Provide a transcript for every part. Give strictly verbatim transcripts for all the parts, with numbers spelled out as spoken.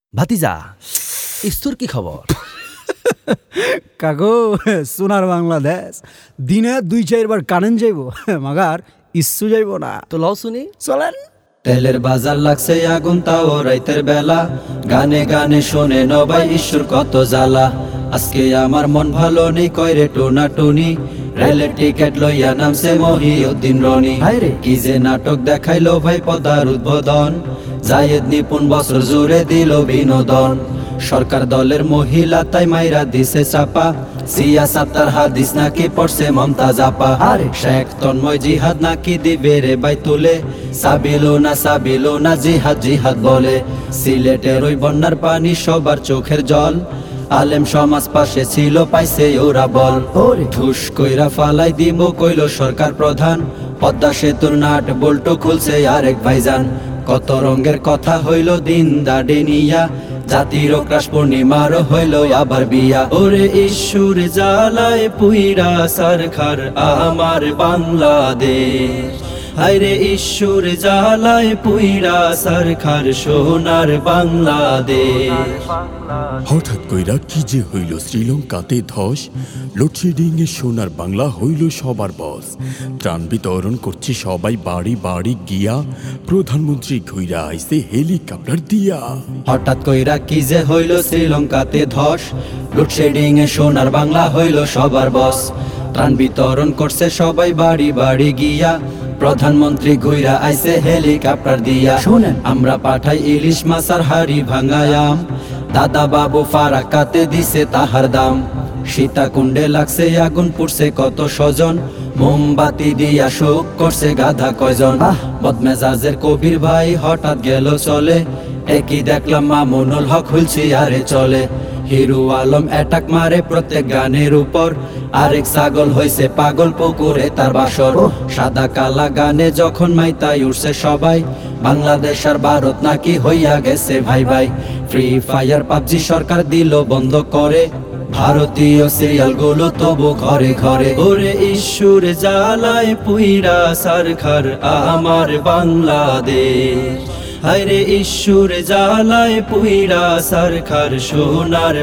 ভাতিজা, ইস্তুর কি খবর? কাকু সোনার বাংলাদেশ দিনে দুই চারবার কারেন্ট যাইব মাগার ইস্যু যাইব না। তো লও শুনি। চলেন। তেলের বাজার লাগছে আগুন তাও রাইতের বেলা, গানে গানে শোনে নবাই ঈশ্বর কত জ্বালা। আজকে আমার মন ভালো নেই কয়রে টোনা টুনি, রেলের টিকেট লইয়া নামছে মহিউদ্দিন রনি। কি যে নাটক দেখাইলো ভাই পদার উদ্বোধন, জায়েদ নিপুণ বছর জুড়ে দিল বিনোদন। সরকার দলের মহিলা তাই মাইরা দিছে চাপা, সিয়া সাতার হাদিস নাকি পড়ছে মমতাজ আপা। শেখ তন্ময় জিহাদ নাকি দিবে রে বাই তুলে, সাবিলো না সাবিলো না জিহাদ জিহাদ বলে। সিলেটের ওই বন্যার পানি সবার চোখের জল, আলেম সমাজ পাশে ছিল পাইছে ওরা বল। ঠুস কইরা ফালাই দিব কইল সরকার প্রধান, পদ্মা সেতুর নাট বল্টু খুলছে আরেক ভাইজান। কত রঙের কথা হইল দিন দাড়ি নিয়া, জাতির ক্রাশ পূর্ণিমার হইল আবার বিয়া। ওরে ঈশ্বর জ্বালায় পুইরা সরকার আমার বাংলাদেশ, হায়রে ঈশ্বর জ্বালায় পুইরা সরকার সোনার বাংলাদেশ। হঠাৎ কইরা কি যে হইল শ্রীলঙ্কাতে ধস, লোডশেডিং এ সোনার বাংলা হইল সবার বস। ত্রাণ বিতরণ করছে সবাই বাড়ি বাড়ি গিয়া, প্রধানমন্ত্রী ঘুইরা আইছে হেলিকপ্টার দিয়া। হঠাৎ কইরা কি যে হইল শ্রীলঙ্কাতে ধস, লোডশেডিং এ সোনার বাংলা হইল সবার বস। ত্রাণ বিতরণ করছে সবাই বাড়ি বাড়ি গিয়া, প্রধানমন্ত্রী ঘুইরা আইছে হেলিকপ্টার দিয়া। শুনেন আমরা পাঠাই ইলিশ মাছ আর হাড়ি ভাঙায়াম, দাদা বাবু ফারাকাতে দিছে তাহার দাম। সীতাকুণ্ডে লাগছে আগুন পুড়ছে কত স্বজন, মোমবাতি দিয়া শোক করছে গাধা কয়জন। বদমেজাজের কবির ভাই হঠাৎ গেল চলে, একই দেখলাম মামুনুল হক হুলছি আরে চলে। হিরু আলম অ্যাটাক মারে প্রত্যেক গানের উপর, আরেক ছাগল হইছে পাগল পুকুরে তার বাসর। সাদা কালা গানে যখন মাইতাই উঠছে সবাই, বাংলাদেশ আর ভারত নাকি হইয়া গেছে ভাই ভাই। ফ্রি ফায়ার পাবজি সরকার দিল বন্ধ করে, ভারতীয় সিরিয়াল গুলো তবু ঘরে ঘরে। ওরে ঈশ্বর জ্বালায় পুইরা সরকার আমার বাংলাদেশ, হায়রে ঈশ্বর জ্বালায় পুইরা সরকার সোনার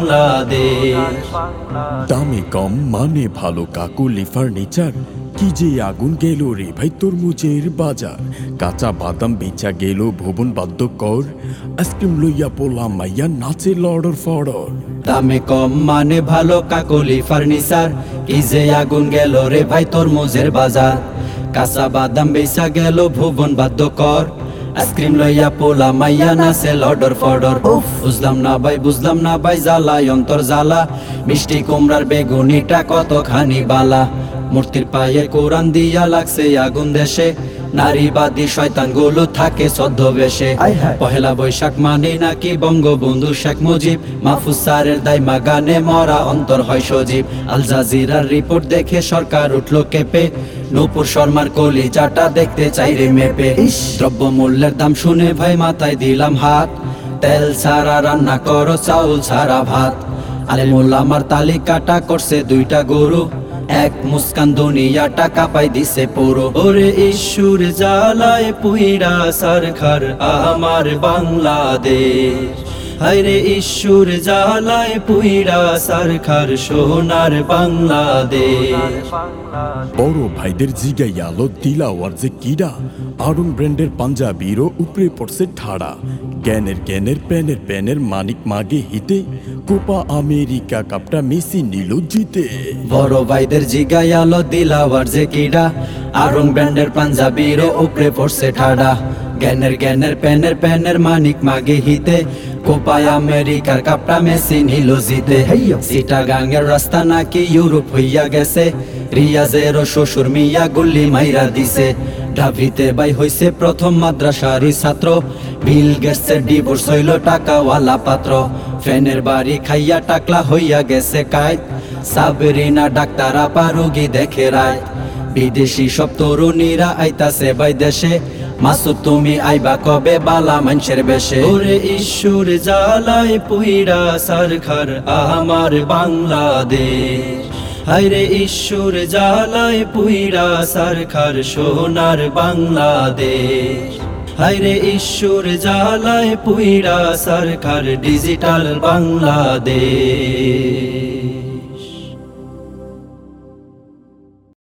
বাংলাদেশ। দামে কম মানে ভালো কাকুলি ফার্নিচার, কি যে আগুন গেল রে ভাই তরমুজের বাজার। কাঁচা বাদাম বেচা গেল ভুবন বাদ্যকর, আইসক্রিম লইয়া পোলা মাইয়া নাচে লড়র ফড়র। দামে কম মানে ভালো কাকুলি ফার্নিচার, কি যে আগুন গেল রে ভাই তরমুজের বাজার। কাঁচা বাদাম বেচা গেল ভুবন বাদ্যকর, আইসক্রিম লইয়া পোলা মাইয়া নাচে লডর ফডর। বুঝলাম না ভাই বুঝলাম না ভাই জ্বালায় অন্তর জ্বালা, মিষ্টি কুমড়ার বেগুনিটা কতখানি বালা। মূর্তির পায়ে কোরআন দিয়া লাগছে আগুন দেশে, নারীবাদী শয়তান গুলো থাকে ছদ্মবেশে। পহেলা বৈশাখ মানে নাকি বঙ্গবন্ধু শেখ মুজিব, মাহফুজ স্যারের দাইমা গানে মরা অন্তর হয় সজীব। আল জাজিরার রিপোর্ট দেখে সরকার উঠলো কেঁপে, নূপুর শর্মার কলিজাটা দেখতে চাইরে মেপে। দ্রব্য মূল্যের দাম শুনে ভাই মাথায় দিলাম হাত, তেল ছাড়া রান্না করো চাউল ছাড়া ভাত। আলেমুল আমার তালিকাটা করছে দুইটা গরু, এক মুস্কান দুনিয়াটা কাঁপাই দিছে পুরো। ওরে ঈশ্বর জ্বালায় পুইরা সরকার আমার বাংলাদেশ, হায়রে ঈশ্বর জ্বালায় পুইরা সরকার সোনার বাংলাদেশ। বড় ভাইদের জিগাই আলো দিলাওয়ার যে কিডা, আরুন ব্র্যান্ডের পাঞ্জাবিরও উপরে পড়ছে ঠাড়া। জ্ঞানের জ্ঞানের প্যানের প্যানের মানিক মাগে হিতে, কোপা আমেরিকা কাপটা মেসি নিল জিতে। বড় ভাইদের জিগাই আলো দিলাওয়ার যে কিডা, আরুন ব্র্যান্ডের পাঞ্জাবিরও উপরে পড়ছে ঠাড়া। জ্ঞানের জ্ঞানের প্যানের প্যানের মানিক মাগে হিতে, কোপায় আমেরিকার কাপটা মেসি নিল জিতে। চিটাগাঙের রাস্তা নাকি ইউরোপ হইয়া গেছে, রিয়াজেরও শ্বশুর মিয়া গুল্লি মাইরা দিছে। ঢাবিতে বাই হইছে প্রথম মাদ্রাসারি ছাত্র, বিল গেটসের ডিভোর্স হইল টাকাওয়ালা পাত্র। ফ্যানের বাড়ি খাইয়া টাকলা হইয়া গেছে কায়, সাবরিনা ডাক্তার আপা রোগী দেখে রায়। বিদেশি সব তরুণীরা আইতাছে বাই দেশে, মাসুদ তুমি আইবা কবে বালা মানুষের বেশে। ওরে ঈশ্বর জ্বালায় পুইরা সরকার আমার বাংলাদেশ, হায়রে ঈশ্বর জ্বালায় পুইরা সরকার সোনার বাংলাদেশ। হায়রে ঈশ্বর জ্বালায় পুইরা সরকার ডিজিটাল বাংলাদেশ।